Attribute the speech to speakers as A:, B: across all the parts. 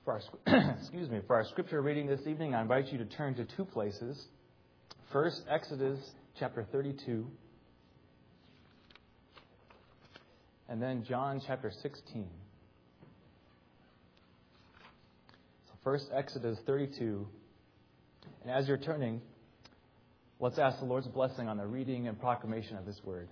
A: For our scripture reading this evening, I invite you to turn to two places. First, Exodus chapter 32, and then John chapter 16. So first, Exodus 32. And as you're turning, let's ask the Lord's blessing on the reading and proclamation of His word.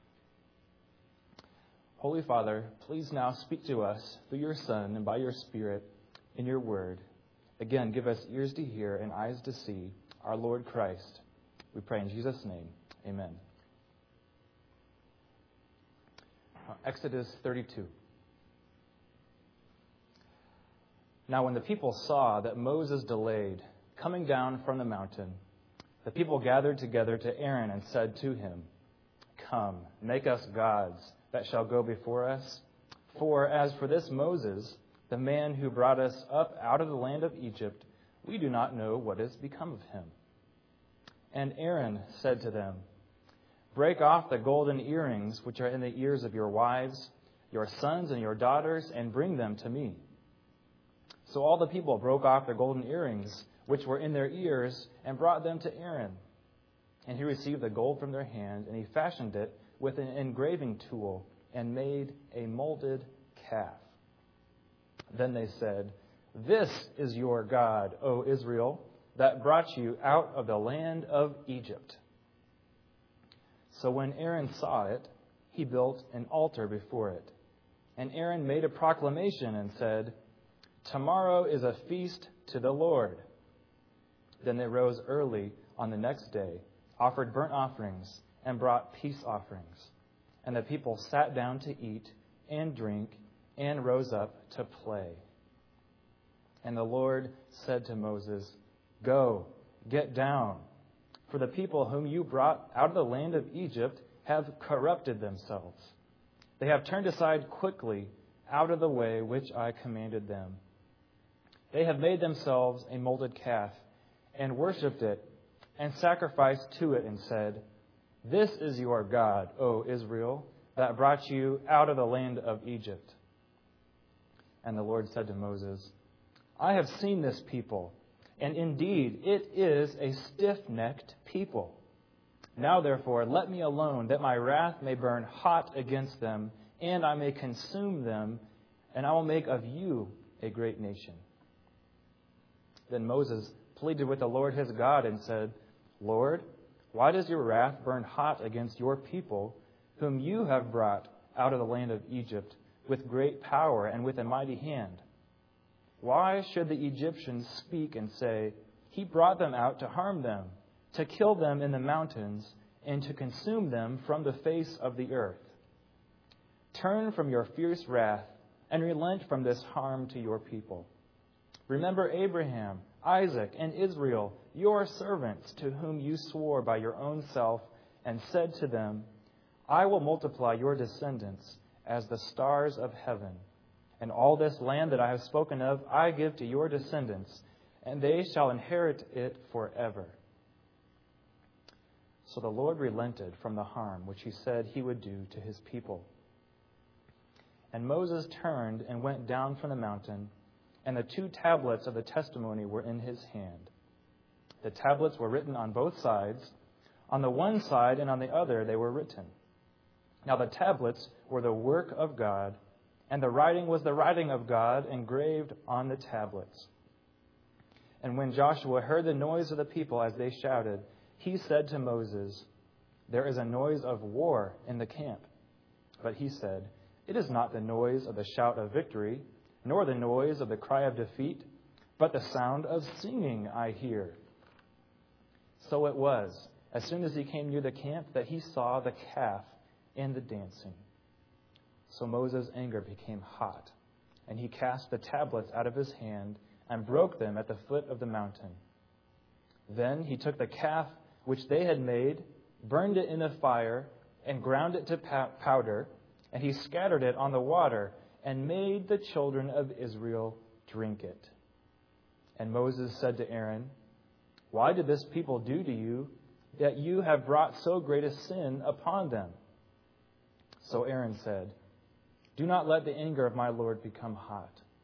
A: Holy Father, please now speak to us through your Son and by your Spirit in your word. Again, give us ears to hear and eyes to see our Lord Christ. We pray in Jesus' name. Amen. Exodus 32. Now when the people saw that Moses delayed coming down from the mountain, the people gathered together to Aaron and said to him, "Come, make us gods that shall go before us. For as for this Moses, the man who brought us up out of the land of Egypt, we do not know what has become of him." And Aaron said to them, "Break off the golden earrings which are in the ears of your wives, your sons and your daughters, and bring them to me." So all the people broke off the golden earrings which were in their ears and brought them to Aaron. And he received the gold from their hand, and he fashioned it with an engraving tool and made a molded calf. Then they said, "This is your God, O Israel, that brought you out of the land of Egypt." So when Aaron saw it, he built an altar before it. And Aaron made a proclamation and said, "Tomorrow is a feast to the Lord." Then they rose early on the next day, offered burnt offerings, and brought peace offerings. And the people sat down to eat and drink and rose up to play. And the Lord said to Moses, "Go, get down, for the people whom you brought out of the land of Egypt have corrupted themselves. They have turned aside quickly out of the way which I commanded them. They have made themselves a molded calf and worshipped it and sacrificed to it and said, 'This is your God, O Israel, that brought you out of the land of Egypt.' And the Lord said to Moses, 'I have seen this people, and indeed it is a stiff-necked people. Now therefore let me alone, that my wrath may burn hot against them, and I may consume them, and I will make of you a great nation.' Then Moses pleaded with the Lord his God and said, 'Lord, why does your wrath burn hot against your people, whom you have brought out of the land of Egypt with great power and with a mighty hand? Why should the Egyptians speak and say, "He brought them out to harm them, to kill them in the mountains, and to consume them from the face of the earth"? Turn from your fierce wrath and relent from this harm to your people. Remember Abraham, Isaac, and Israel, your servants, to whom you swore by your own self and said to them, "I will multiply your descendants as the stars of heaven. And all this land that I have spoken of I give to your descendants, and they shall inherit it forever." So the Lord relented from the harm which he said he would do to his people. And Moses turned and went down from the mountain, and the 2 tablets of the testimony were in his hand. The tablets were written on both sides. On the one side and on the other they were written. Now the tablets were the work of God, and the writing was the writing of God engraved on the tablets. And when Joshua heard the noise of the people as they shouted, he said to Moses, "There is a noise of war in the camp." But he said, "It is not the noise of the shout of victory, nor the noise of the cry of defeat, but the sound of singing I hear." So it was, as soon as he came near the camp, that he saw the calf and the dancing. So Moses' anger became hot, and he cast the tablets out of his hand and broke them at the foot of the mountain. Then he took the calf which they had made, burned it in the fire, and ground it to powder, and he scattered it on the water and made the children of Israel drink it. And Moses said to Aaron, "Why did this people do to you that you have brought so great a sin upon them?" So Aaron said, "Do not let the anger of my Lord become hot.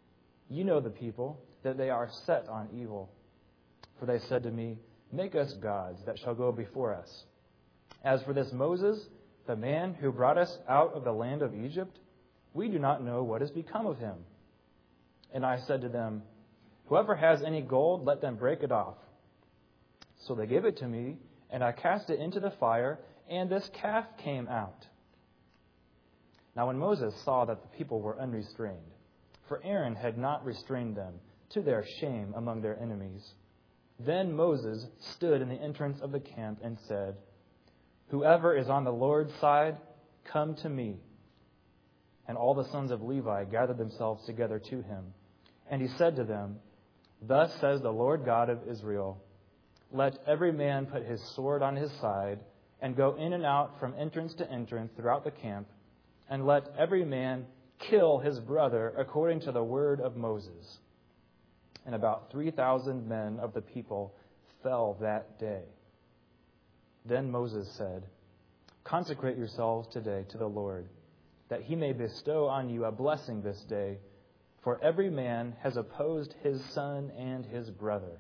A: You know the people, that they are set on evil. For they said to me, make us gods that shall go before us. As for this Moses, the man who brought us out of the land of Egypt, we do not know what has become of him. And I said to them, whoever has any gold, let them break it off. So they gave it to me, and I cast it into the fire, and this calf came out. Now when Moses saw that the people were unrestrained, for Aaron had not restrained them, to their shame among their enemies, then Moses stood in the entrance of the camp and said, whoever is on the Lord's side, come to me. And all the sons of Levi gathered themselves together to him. And he said to them, thus says the Lord God of Israel, let every man put his sword on his side and go in and out from entrance to entrance throughout the camp, and let every man kill his brother according to the word of Moses. And about 3,000 men of the people fell that day. Then Moses said, consecrate yourselves today to the Lord, that he may bestow on you a blessing this day, for every man has opposed his son and his brother.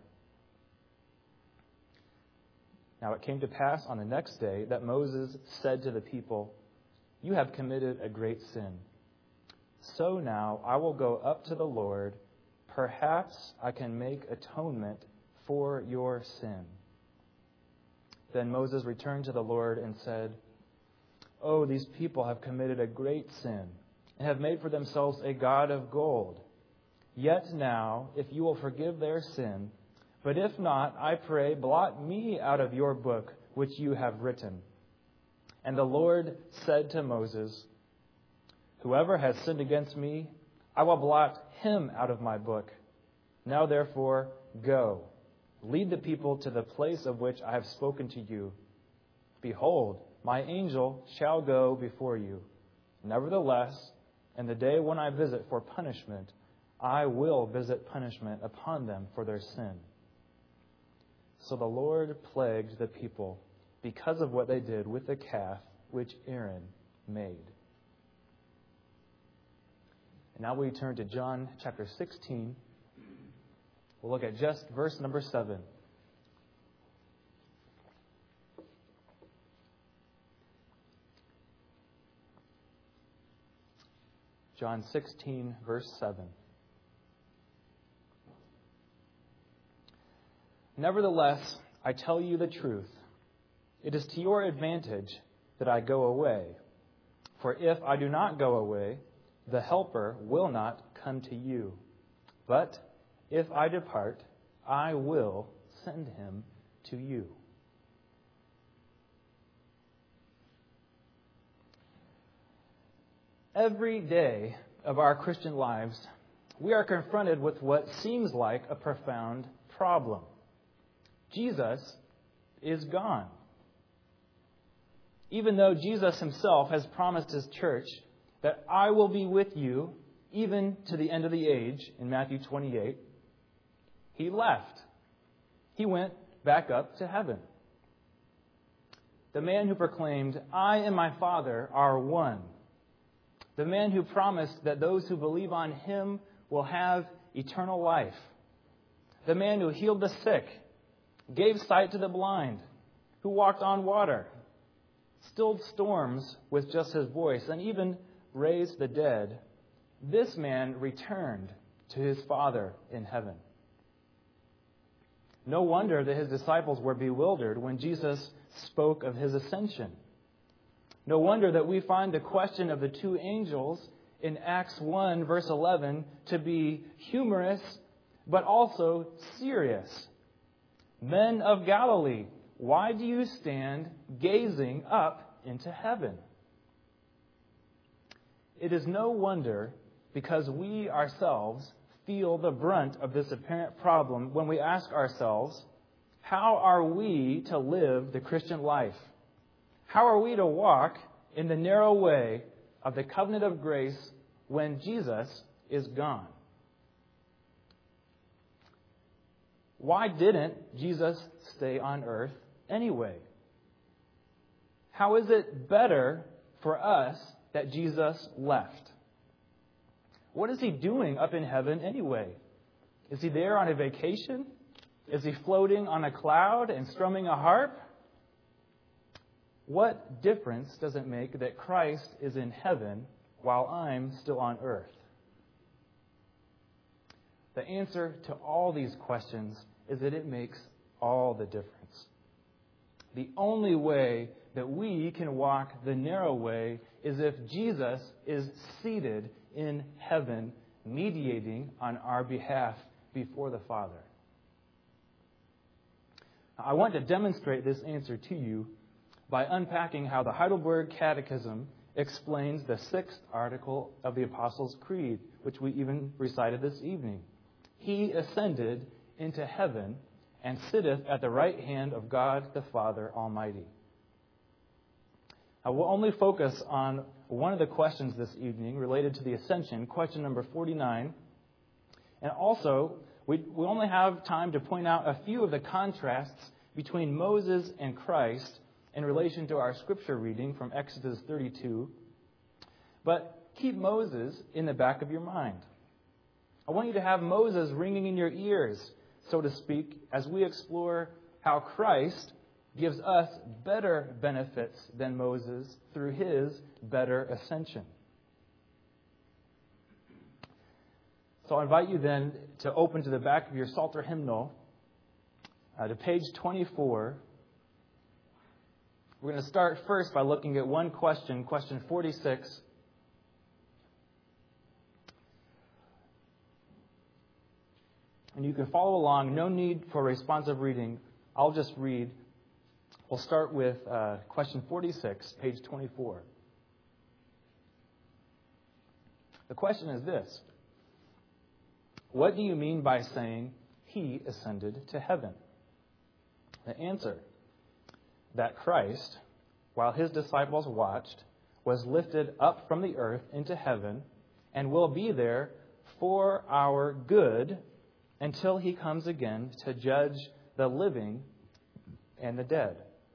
A: Now it came to pass on the next day that Moses said to the people, you have committed a great sin. So now I will go up to the Lord. Perhaps I can make atonement for your sin. Then Moses returned to the Lord and said, oh, these people have committed a great sin and have made for themselves a god of gold. Yet now, if you will forgive their sin, but if not, I pray, blot me out of your book which you have written. And the Lord said to Moses, whoever has sinned against me, I will blot him out of my book. Now therefore, go. Lead the people to the place of which I have spoken to you. Behold, my angel shall go before you. Nevertheless, in the day when I visit for punishment, I will visit punishment upon them for their sin. So the Lord plagued the people because of what they did with the calf which Aaron made. And now we turn to John chapter 16. We'll look at just verse number 7. John 16, verse 7. Nevertheless, I tell you the truth. It is to your advantage that I go away. For if I do not go away, the Helper will not come to you. But if I depart, I will send him to you. Every day of our Christian lives, we are confronted with what seems like a profound problem. Jesus is gone. Even though Jesus himself has promised his church that I will be with you even to the end of the age in Matthew 28, he left. He went back up to heaven. The man who proclaimed, I and my Father are one. The man who promised that those who believe on him will have eternal life. The man who healed the sick, gave sight to the blind, who walked on water, stilled storms with just his voice, and even raised the dead. This man returned to his Father in heaven. No wonder that his disciples were bewildered when Jesus spoke of his ascension. No wonder that we find the question of the two angels in Acts 1, verse 11, to be humorous, but also serious. Men of Galilee, why do you stand gazing up into heaven? It is no wonder, because we ourselves feel the brunt of this apparent problem when we ask ourselves, how are we to live the Christian life? How are we to walk in the narrow way of the covenant of grace when Jesus is gone? Why didn't Jesus stay on earth anyway? How is it better for us that Jesus left? What is he doing up in heaven anyway? Is he there on a vacation? Is he floating on a cloud and strumming a harp? What difference does it make that Christ is in heaven while I'm still on earth? The answer to all these questions is that it makes all the difference. The only way that we can walk the narrow way is if Jesus is seated in heaven, mediating on our behalf before the Father. I want to demonstrate this answer to you by unpacking how the Heidelberg Catechism explains the 6th article of the Apostles' Creed, which we even recited this evening. He ascended into heaven and sitteth at the right hand of God the Father Almighty. Now, we'll only focus on one of the questions this evening related to the ascension, question number 49. And also, we only have time to point out a few of the contrasts between Moses and Christ in relation to our scripture reading from Exodus 32. But keep Moses in the back of your mind. I want you to have Moses ringing in your ears, so to speak, as we explore how Christ gives us better benefits than Moses through his better ascension. So I invite you then to open to the back of your Psalter hymnal to page 24. We're going to start first by looking at one question, question 46. And you can follow along. No need for responsive reading. I'll just read. We'll start with question 46, page 24. The question is this: what do you mean by saying he ascended to heaven? The answer: that Christ, while his disciples watched, was lifted up from the earth into heaven and will be there for our good until he comes again to judge the living and the dead.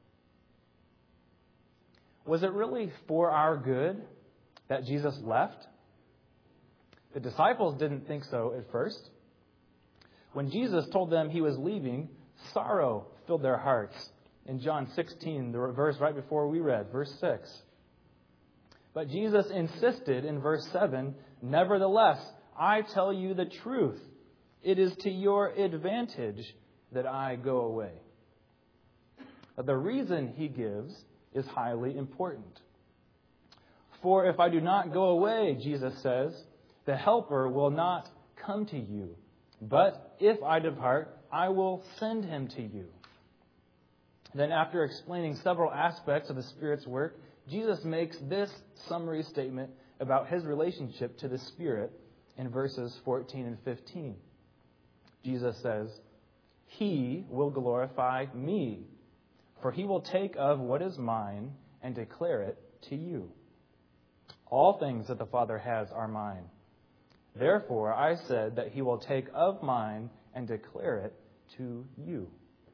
A: Was it really for our good that Jesus left? The disciples didn't think so at first. When Jesus told them he was leaving, sorrow filled their hearts. In John 16, the verse right before we read, verse 6. But Jesus insisted in verse 7, nevertheless, I tell you the truth. It is to your advantage that I go away. But the reason he gives is highly important. For if I do not go away, Jesus says, the Helper will not come to you. But if I depart, I will send him to you. Then after explaining several aspects of the Spirit's work, Jesus makes this summary statement about his relationship to the Spirit in verses 14 and 15. Jesus says, he will glorify me, for he will take of what is mine and declare it to you. All things that the Father has are mine. Therefore, I said that he will take of mine and declare it to you.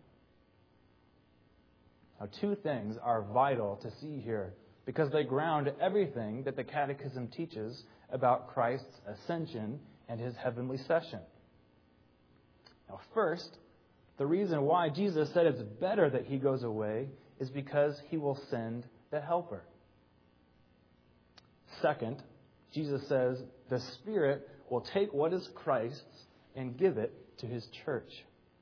A: Now, two things are vital to see here because they ground everything that the Catechism teaches about Christ's ascension and his heavenly session. Now, first, the reason why Jesus said it's better that he goes away is because he will send the Helper. Second, Jesus says the Spirit will take what is Christ's and give it to his church.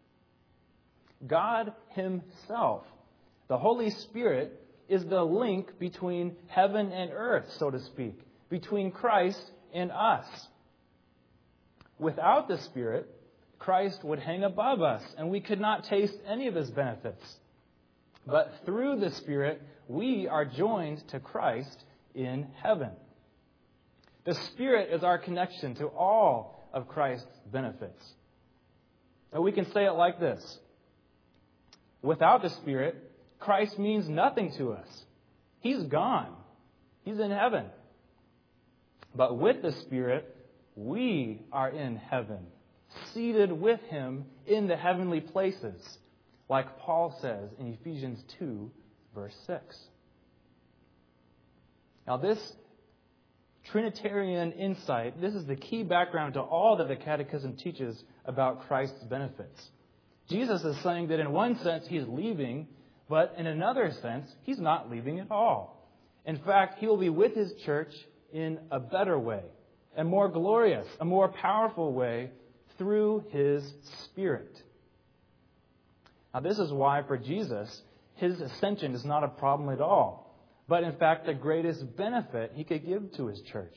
A: God himself, the Holy Spirit, is the link between heaven and earth, so to speak, between Christ and us. Without the Spirit, Christ would hang above us, and we could not taste any of his benefits. But through the Spirit, we are joined to Christ in heaven. The Spirit is our connection to all of Christ's benefits. And we can say it like this: without the Spirit, Christ means nothing to us. He's gone. He's in heaven. But with the Spirit, we are in heaven, seated with him in the heavenly places, like Paul says in Ephesians 2, verse 6. Now, this Trinitarian insight, this is the key background to all that the Catechism teaches about Christ's benefits. Jesus is saying that in one sense he's leaving, but in another sense he's not leaving at all. In fact, he will be with his church in a better way, a more glorious, a more powerful way through his Spirit. Now, this is why for Jesus, his ascension is not a problem at all, but in fact the greatest benefit he could give to his church.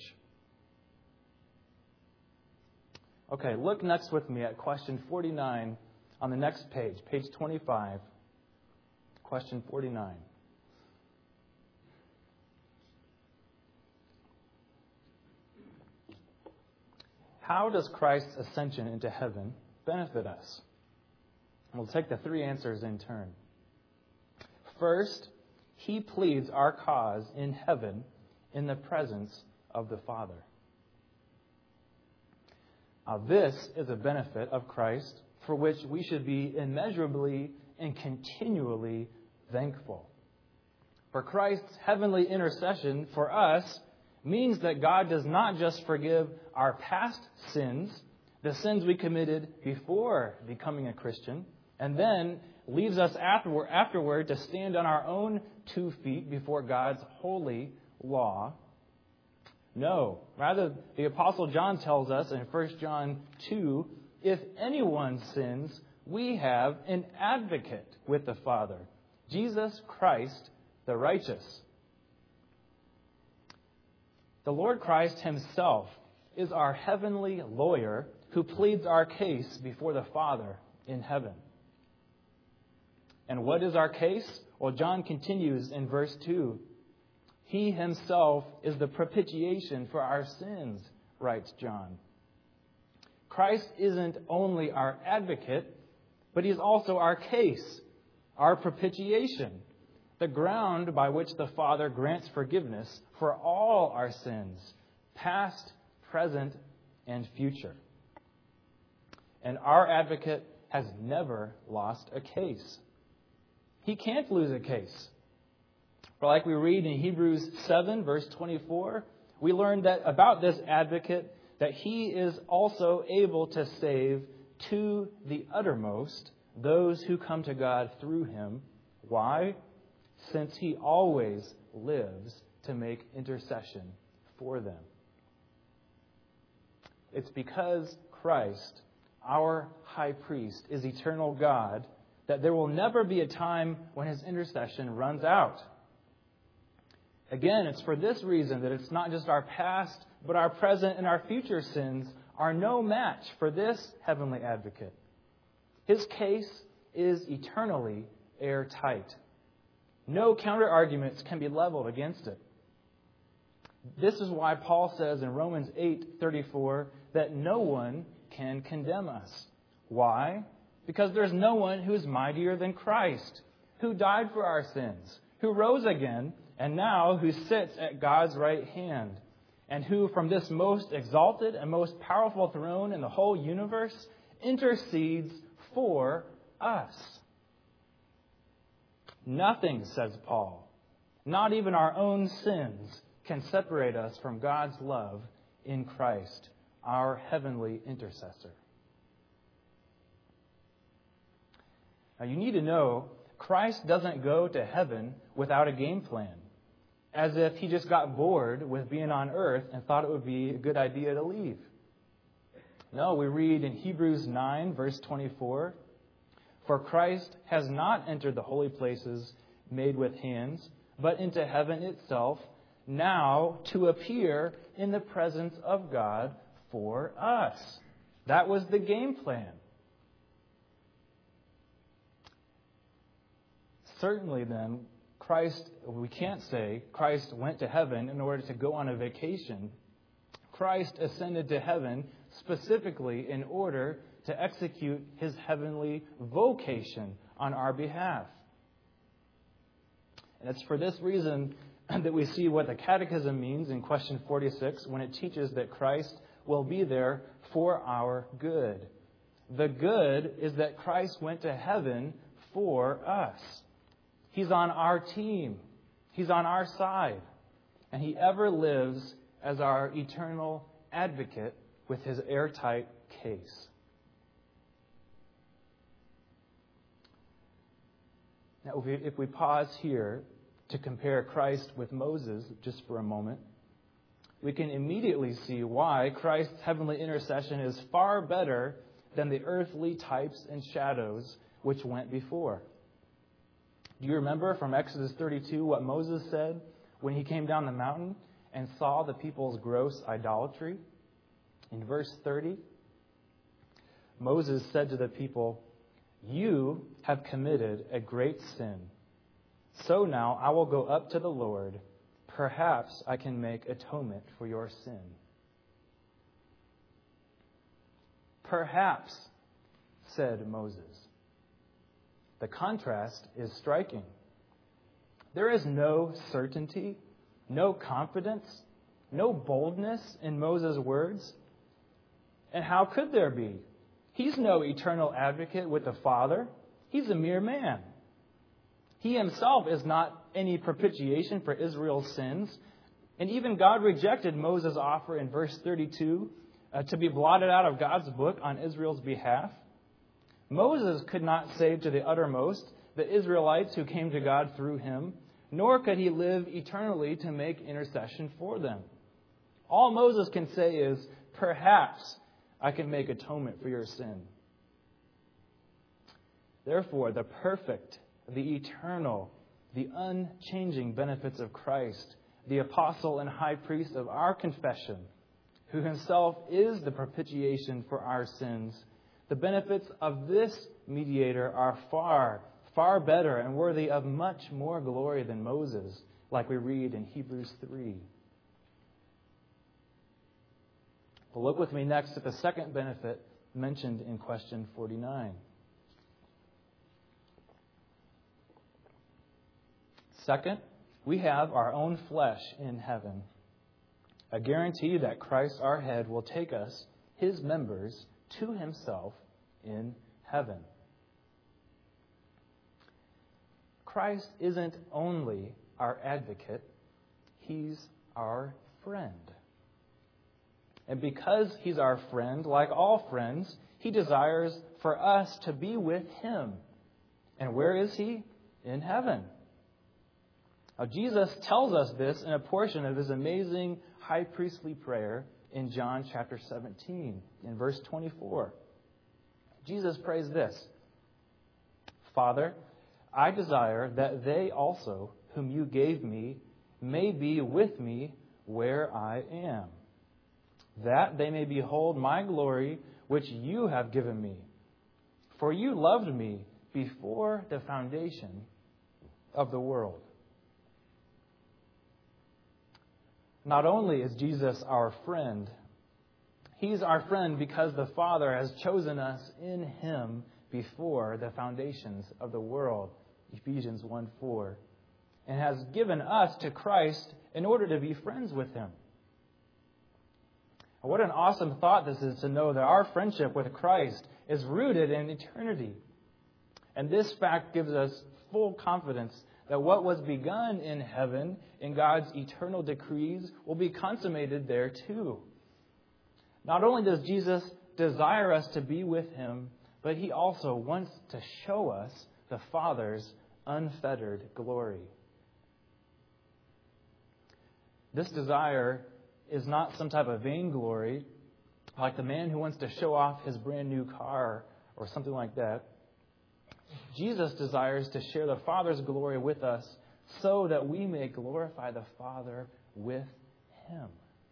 A: Okay, look next with me at question 49 on the next page, page 25, question 49. How does Christ's ascension into heaven benefit us? We'll take the three answers in turn. First, he pleads our cause in heaven in the presence of the Father. Now, this is a benefit of Christ for which we should be immeasurably and continually thankful. For Christ's heavenly intercession for us means that God does not just forgive our past sins, the sins we committed before becoming a Christian, and then leaves us afterward to stand on our own 2 feet before God's holy law. No, rather, the Apostle John tells us in 1 John 2, if anyone sins, we have an advocate with the Father, Jesus Christ the righteous. The Lord Christ himself is our heavenly lawyer who pleads our case before the Father in heaven. And what is our case? Well, John continues in verse 2. He himself is the propitiation for our sins, writes John. Christ isn't only our advocate, but he's also our case, our propitiation, the ground by which the Father grants forgiveness for all our sins, past, present, and future. And our advocate has never lost a case. He can't lose a case. For like we read in Hebrews 7, verse 24, we learn that about this advocate that he is also able to save to the uttermost those who come to God through him. Why? Since he always lives to make intercession for them. It's because Christ, our high priest, is eternal God, that there will never be a time when his intercession runs out. Again, it's for this reason that it's not just our past, but our present and our future sins are no match for this heavenly advocate. His case is eternally airtight. No counter-arguments can be leveled against it. This is why Paul says in Romans 8:34 that no one can condemn us. Why? Because there's no one who is mightier than Christ, who died for our sins, who rose again, and now who sits at God's right hand, and who from this most exalted and most powerful throne in the whole universe intercedes for us. Nothing, says Paul, not even our own sins, can separate us from God's love in Christ, our heavenly intercessor. Now, you need to know, Christ doesn't go to heaven without a game plan, as if he just got bored with being on earth and thought it would be a good idea to leave. No, we read in Hebrews 9, verse 24, for Christ has not entered the holy places made with hands, but into heaven itself, now to appear in the presence of God for us. That was the game plan. Certainly then, we can't say Christ went to heaven in order to go on a vacation. Christ ascended to heaven specifically in order to execute his heavenly vocation on our behalf. And it's for this reason that we see what the Catechism means in question 46 when it teaches that Christ will be there for our good. The good is that Christ went to heaven for us. He's on our team. He's on our side. And he ever lives as our eternal advocate with his airtight case. Now, if we pause here to compare Christ with Moses just for a moment, we can immediately see why Christ's heavenly intercession is far better than the earthly types and shadows which went before. Do you remember from Exodus 32 what Moses said when he came down the mountain and saw the people's gross idolatry? In verse 30, Moses said to the people, "You have committed a great sin. So now I will go up to the Lord. Perhaps I can make atonement for your sin." "Perhaps," said Moses. The contrast is striking. There is no certainty, no confidence, no boldness in Moses' words. And how could there be? He's no eternal advocate with the Father. He's a mere man. He himself is not any propitiation for Israel's sins. And even God rejected Moses' offer in verse 32 to be blotted out of God's book on Israel's behalf. Moses could not save to the uttermost the Israelites who came to God through him, nor could he live eternally to make intercession for them. All Moses can say is, "Perhaps I can make atonement for your sin." Therefore, the perfect, the eternal, the unchanging benefits of Christ, the apostle and high priest of our confession, who himself is the propitiation for our sins, the benefits of this mediator are far, far better and worthy of much more glory than Moses, like we read in Hebrews 3. Well, look with me next at the second benefit mentioned in question 49. Second, we have our own flesh in heaven, a guarantee that Christ our head will take us, his members, to himself in heaven. Christ isn't only our advocate, he's our friend. And because he's our friend, like all friends, he desires for us to be with him. And where is he? In heaven. Now, Jesus tells us this in a portion of his amazing high priestly prayer in John chapter 17, in verse 24. Jesus prays this: "Father, I desire that they also, whom you gave me, may be with me where I am, that they may behold my glory which you have given me. For you loved me before the foundation of the world." Not only is Jesus our friend, he's our friend because the Father has chosen us in him before the foundations of the world, Ephesians 1:4, and has given us to Christ in order to be friends with him. What an awesome thought this is, to know that our friendship with Christ is rooted in eternity. And this fact gives us full confidence that what was begun in heaven in God's eternal decrees will be consummated there too. Not only does Jesus desire us to be with him, but he also wants to show us the Father's unfettered glory. This desire is not some type of vainglory, like the man who wants to show off his brand new car or something like that. Jesus desires to share the Father's glory with us so that we may glorify the Father with him.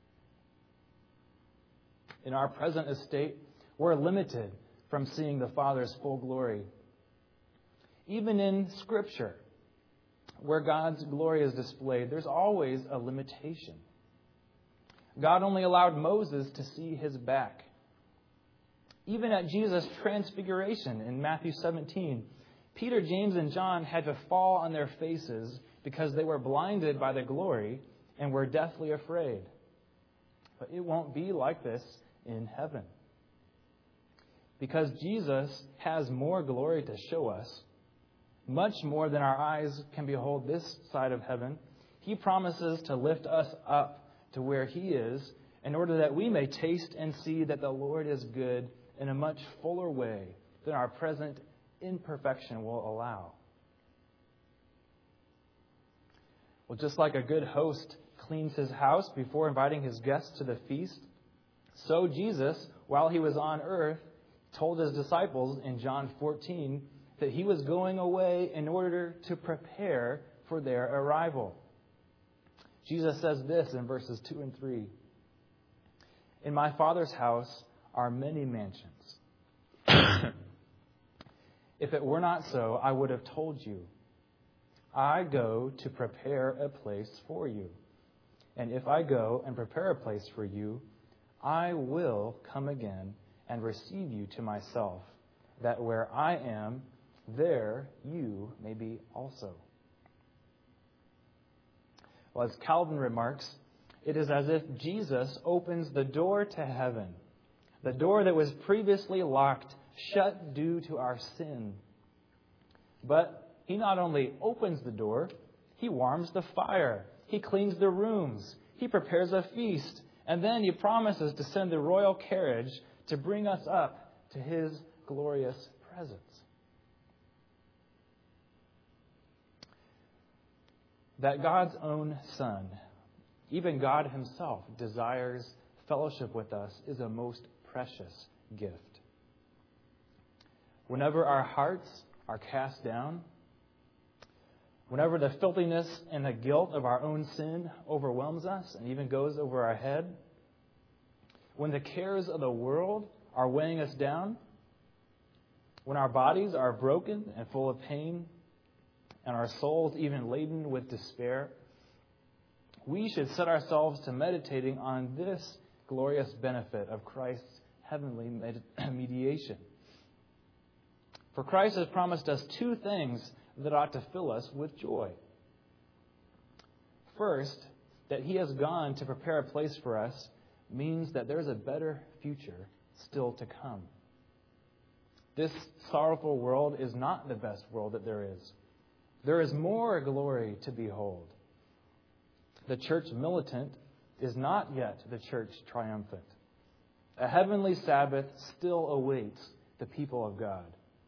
A: In our present estate, we're limited from seeing the Father's full glory. Even in Scripture, where God's glory is displayed, there's always a limitation. God only allowed Moses to see his back. Even at Jesus' transfiguration in Matthew 17, Peter, James, and John had to fall on their faces because they were blinded by the glory and were deathly afraid. But it won't be like this in heaven. Because Jesus has more glory to show us, much more than our eyes can behold this side of heaven, he promises to lift us up to where He is, in order that we may taste and see that the Lord is good in a much fuller way than our present imperfection will allow. Well, just like a good host cleans his house before inviting his guests to the feast, so Jesus, while He was on earth, told His disciples in John 14 that He was going away in order to prepare for their arrival. Jesus says this in verses 2 and 3. In my Father's house are many mansions. If it were not so, I would have told you. I go to prepare a place for you. And if I go and prepare a place for you, I will come again and receive you to myself, that where I am, there you may be also. Well, as Calvin remarks, it is as if Jesus opens the door to heaven, the door that was previously locked, shut due to our sin. But He not only opens the door, He warms the fire, He cleans the rooms, He prepares a feast, and then He promises to send the royal carriage to bring us up to His glorious presence. That God's own Son, even God Himself, desires fellowship with us is a most precious gift. Whenever our hearts are cast down, whenever the filthiness and the guilt of our own sin overwhelms us and even goes over our head, when the cares of the world are weighing us down, when our bodies are broken and full of pain, and our souls even laden with despair, we should set ourselves to meditating on this glorious benefit of Christ's heavenly mediation. For Christ has promised us two things that ought to fill us with joy. First, that He has gone to prepare a place for us means that there's a better future still to come. This sorrowful world is not the best world that there is. There is more glory to behold. The church militant is not yet the church triumphant. A heavenly Sabbath still awaits the people of God.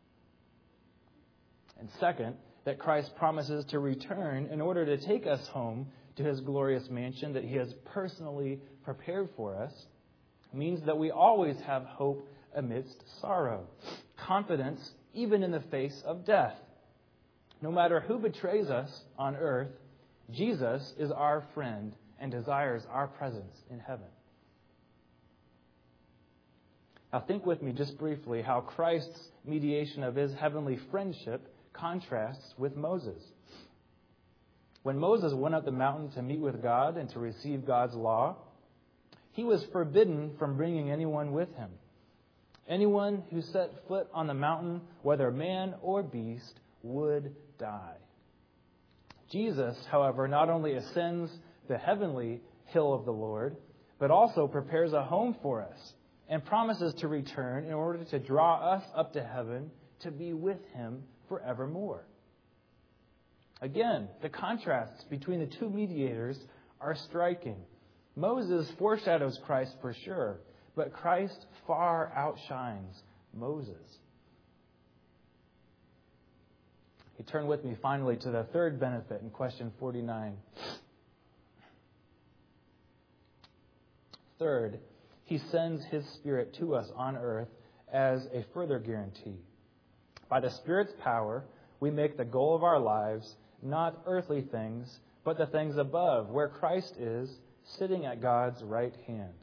A: And second, that Christ promises to return in order to take us home to His glorious mansion that He has personally prepared for us, means that we always have hope amidst sorrow, confidence even in the face of death. No matter who betrays us on earth, Jesus is our friend and desires our presence in heaven. Now think with me just briefly how Christ's mediation of His heavenly friendship contrasts with Moses. When Moses went up the mountain to meet with God and to receive God's law, he was forbidden from bringing anyone with him. Anyone who set foot on the mountain, whether man or beast, would die. Jesus, however, not only ascends the heavenly hill of the Lord, but also prepares a home for us and promises to return in order to draw us up to heaven to be with Him forevermore. Again, the contrasts between the two mediators are striking. Moses foreshadows Christ for sure, but Christ far outshines Moses. You turn with me finally to the third benefit in question 49. Third, He sends His Spirit to us on earth as a further guarantee. By the Spirit's power, we make the goal of our lives not earthly things, but the things above, where Christ is, sitting at God's right hand.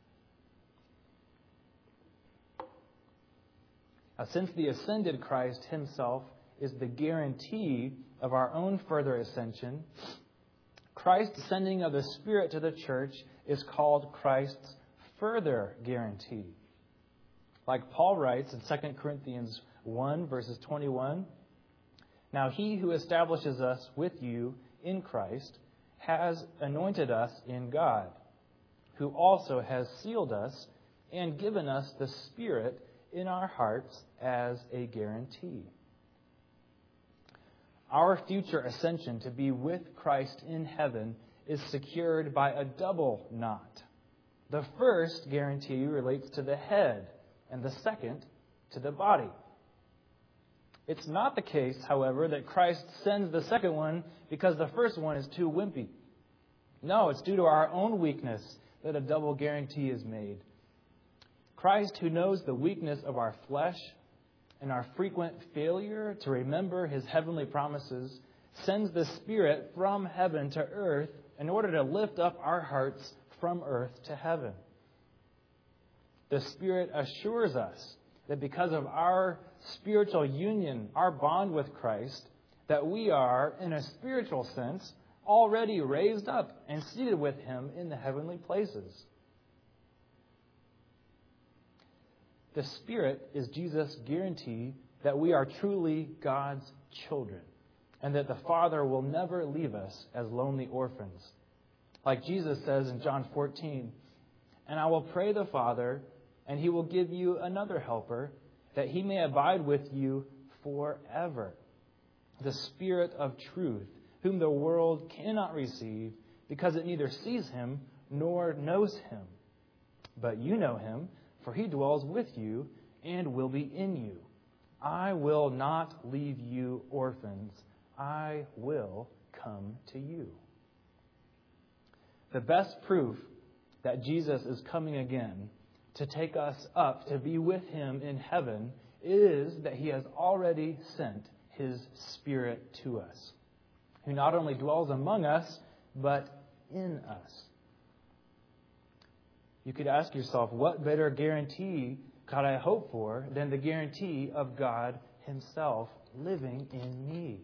A: Now, since the ascended Christ Himself is the guarantee of our own further ascension, Christ's sending of the Spirit to the church is called Christ's further guarantee. Like Paul writes in 2 Corinthians 1, verses 21, "Now He who establishes us with you in Christ has anointed us in God, who also has sealed us and given us the Spirit in our hearts as a guarantee." Our future ascension to be with Christ in heaven is secured by a double knot. The first guarantee relates to the head, and the second to the body. It's not the case, however, that Christ sends the second one because the first one is too wimpy. No, it's due to our own weakness that a double guarantee is made. Christ, who knows the weakness of our flesh and our frequent failure to remember His heavenly promises, sends the Spirit from heaven to earth in order to lift up our hearts from earth to heaven. The Spirit assures us that because of our spiritual union, our bond with Christ, that we are, in a spiritual sense, already raised up and seated with Him in the heavenly places. The Spirit is Jesus' guarantee that we are truly God's children and that the Father will never leave us as lonely orphans. Like Jesus says in John 14, "And I will pray the Father, and He will give you another helper, that He may abide with you forever. The Spirit of truth, whom the world cannot receive, because it neither sees Him nor knows Him. But you know Him, for He dwells with you and will be in you. I will not leave you orphans. I will come to you." The best proof that Jesus is coming again to take us up to be with Him in heaven is that He has already sent His Spirit to us, who not only dwells among us, but in us. You could ask yourself, what better guarantee could I hope for than the guarantee of God Himself living in me?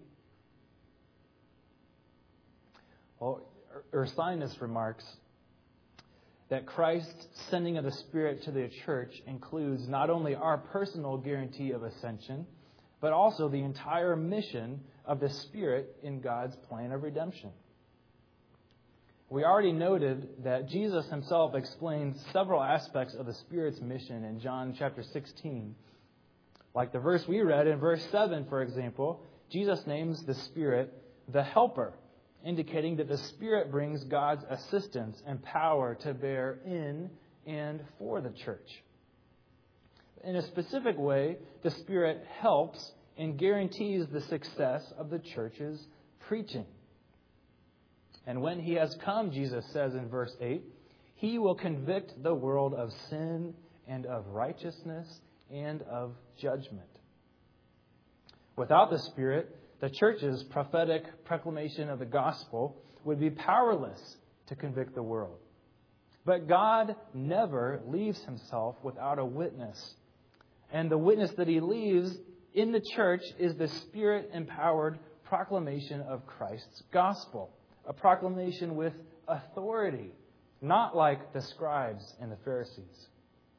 A: Well, Ursinus remarks that Christ's sending of the Spirit to the church includes not only our personal guarantee of ascension, but also the entire mission of the Spirit in God's plan of redemption. We already noted that Jesus Himself explains several aspects of the Spirit's mission in John chapter 16. Like the verse we read in verse 7, for example, Jesus names the Spirit the Helper, indicating that the Spirit brings God's assistance and power to bear in and for the church. In a specific way, the Spirit helps and guarantees the success of the church's preaching. And when He has come, Jesus says in verse 8, He will convict the world of sin and of righteousness and of judgment. Without the Spirit, the church's prophetic proclamation of the gospel would be powerless to convict the world. But God never leaves Himself without a witness. And the witness that He leaves in the church is the Spirit-empowered proclamation of Christ's gospel. A proclamation with authority, not like the scribes and the Pharisees.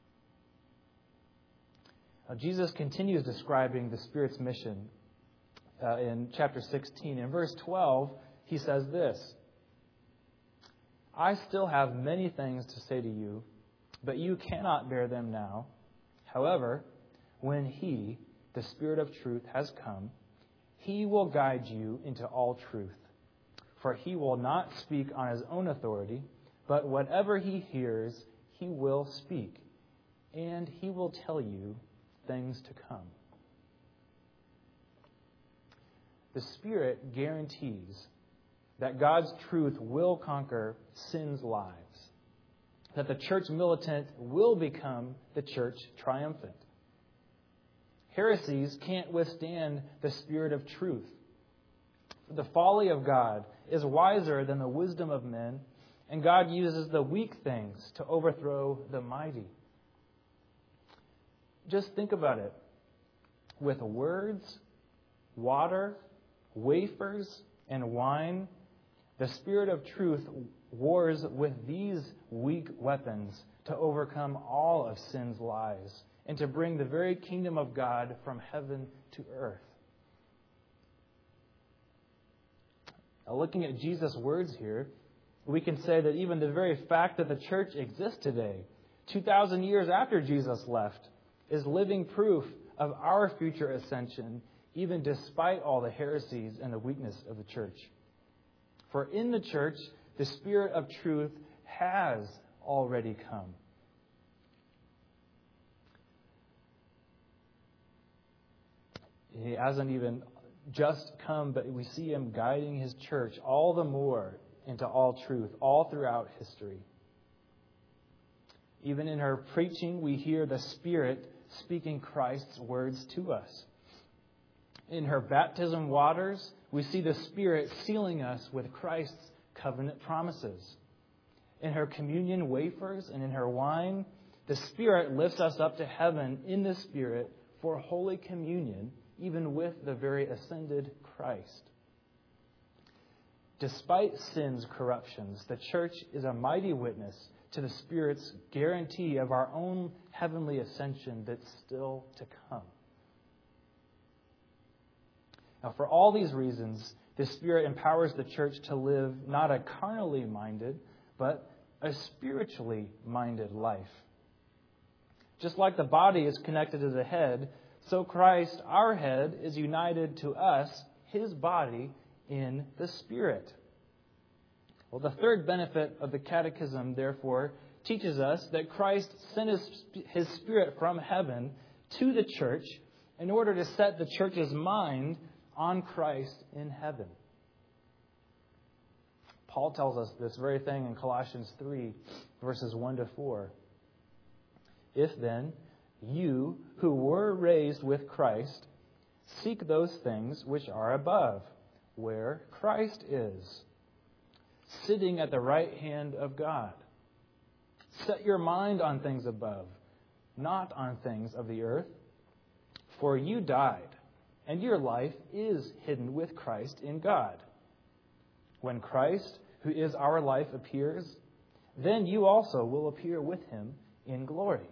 A: Now, Jesus continues describing the Spirit's mission in chapter 16. In verse 12, He says this, "I still have many things to say to you, but you cannot bear them now. However, when He, the Spirit of truth, has come, He will guide you into all truth. For He will not speak on His own authority, but whatever He hears, He will speak, and He will tell you things to come." The Spirit guarantees that God's truth will conquer sin's lives, that the church militant will become the church triumphant. Heresies can't withstand the Spirit of truth. The folly of God is wiser than the wisdom of men, and God uses the weak things to overthrow the mighty. Just think about it. With words, water, wafers, and wine, the Spirit of truth wars with these weak weapons to overcome all of sin's lies and to bring the very kingdom of God from heaven to earth. Now, looking at Jesus' words here, we can say that even the very fact that the church exists today, 2,000 years after Jesus left, is living proof of our future ascension, even despite all the heresies and the weakness of the church. For in the church, The Spirit of truth has already come. He hasn't even just come, but we see him guiding his church all the more into all truth, all throughout history. Even in her preaching, we hear the Spirit speaking Christ's words to us. In her baptism waters, we see the Spirit sealing us with Christ's covenant promises. In her communion wafers and in her wine, the Spirit lifts us up to heaven in the Spirit for Holy Communion, even with the very ascended Christ. Despite sin's corruptions, the church is a mighty witness to the Spirit's guarantee of our own heavenly ascension that's still to come. Now, for all these reasons, the Spirit empowers the church to live not a carnally minded, but a spiritually minded life. Just like the body is connected to the head, so Christ, our head, is united to us, his body, in the Spirit. Well, the third benefit of the Catechism, therefore, teaches us that Christ sent his Spirit from heaven to the church in order to set the church's mind on Christ in heaven. Paul tells us this very thing in Colossians 3, verses 1 to 4. If then you who were raised with Christ seek those things which are above, where Christ is, sitting at the right hand of God. Set your mind on things above, not on things of the earth. For you died, and your life is hidden with Christ in God. When Christ, who is our life, appears, then you also will appear with him in glory.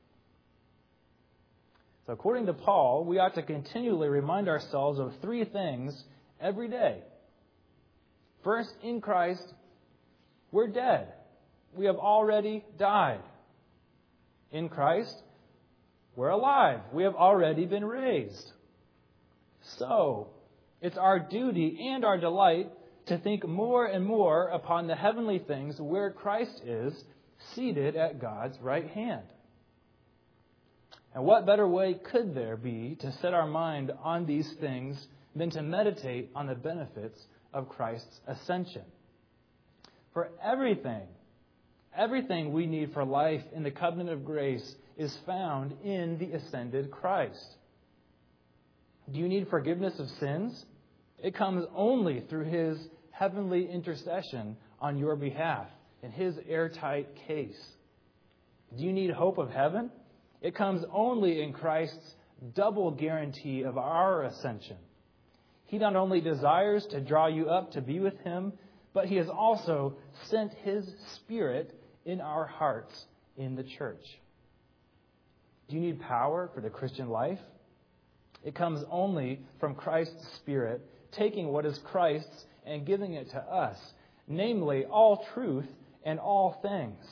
A: So according to Paul, we ought to continually remind ourselves of three things every day. First, in Christ, we're dead. We have already died. In Christ, we're alive. We have already been raised. So, it's our duty and our delight to think more and more upon the heavenly things where Christ is, seated at God's right hand. And what better way could there be to set our mind on these things than to meditate on the benefits of Christ's ascension? For everything we need for life in the covenant of grace is found in the ascended Christ. Do you need forgiveness of sins? It comes only through his heavenly intercession on your behalf in his airtight case. Do you need hope of heaven? It comes only in Christ's double guarantee of our ascension. He not only desires to draw you up to be with him, but he has also sent his Spirit in our hearts in the church. Do you need power for the Christian life? It comes only from Christ's Spirit, taking what is Christ's and giving it to us, namely all truth and all things.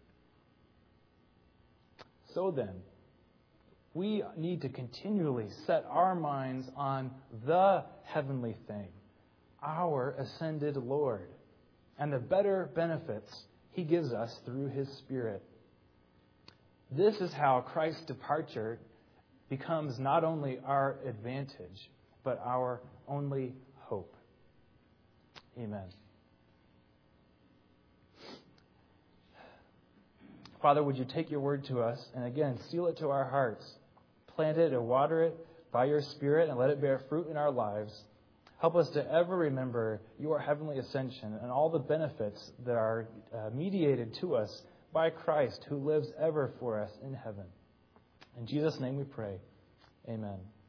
A: So then, we need to continually set our minds on the heavenly thing, our ascended Lord, and the better benefits he gives us through his Spirit. This is how Christ's departure becomes not only our advantage, but our only hope. Amen. Father, would you take your word to us and again seal it to our hearts, plant it and water it by your Spirit and let it bear fruit in our lives. Help us to ever remember your heavenly ascension and all the benefits that are mediated to us by Christ who lives ever for us in heaven. In Jesus' name we pray. Amen.